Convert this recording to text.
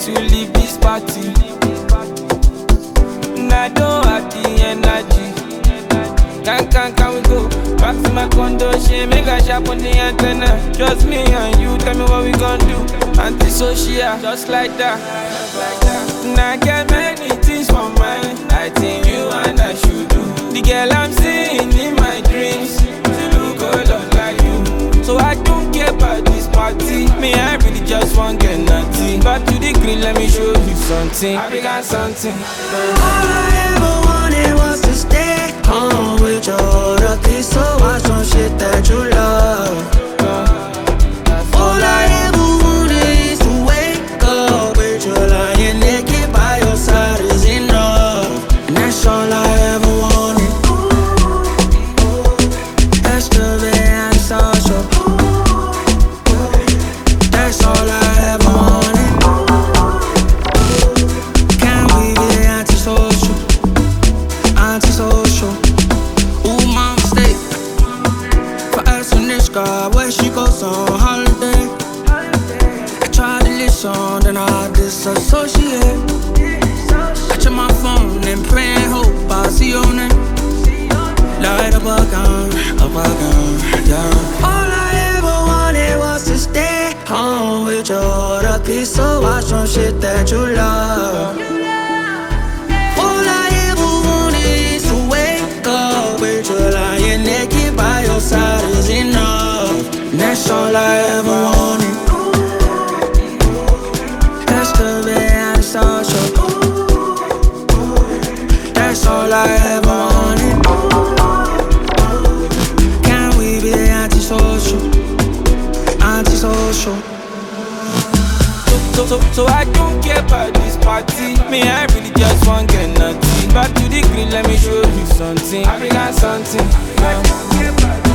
to leave this party. And I don't have the energy. Can we go back to my condo? She make a shop on the antenna. Just me and you, tell me what we gon' do. Antisocial, just like that. And I get many things for mine. I think you and I should do. The girl I'm seeing in my dreams, she look a lot like you. So I don't care about this party. Me, I really just want get nothing. Back to the green, let me show you something. I began something. All I ever wanted was to stay home with your other kids. So watch some shit that you love. All I ever wanted is to wake up with you lying naked by your side is enough. And that's all I ever wanted. That's the way I'm social. That's all I ever wanted. Can we be antisocial? Antisocial. Ooh, my mistake. For us and this girl, where she goes on holiday. I try to listen, then I disassociate. I check my phone and pray and hope I see your name. Light up a gun, yeah. All I ever wanted was to stay home with your other kids. So watch some shit that you love. All I ever wanted is to wake up with you lying naked by your side is enough. And that's all I ever wanted. That's the way I'm social. That's all I ever wanted. Can we be antisocial? Antisocial. So I don't care about this party. Me, I really just want get nothing. Back to the green, let me show you something. I began something.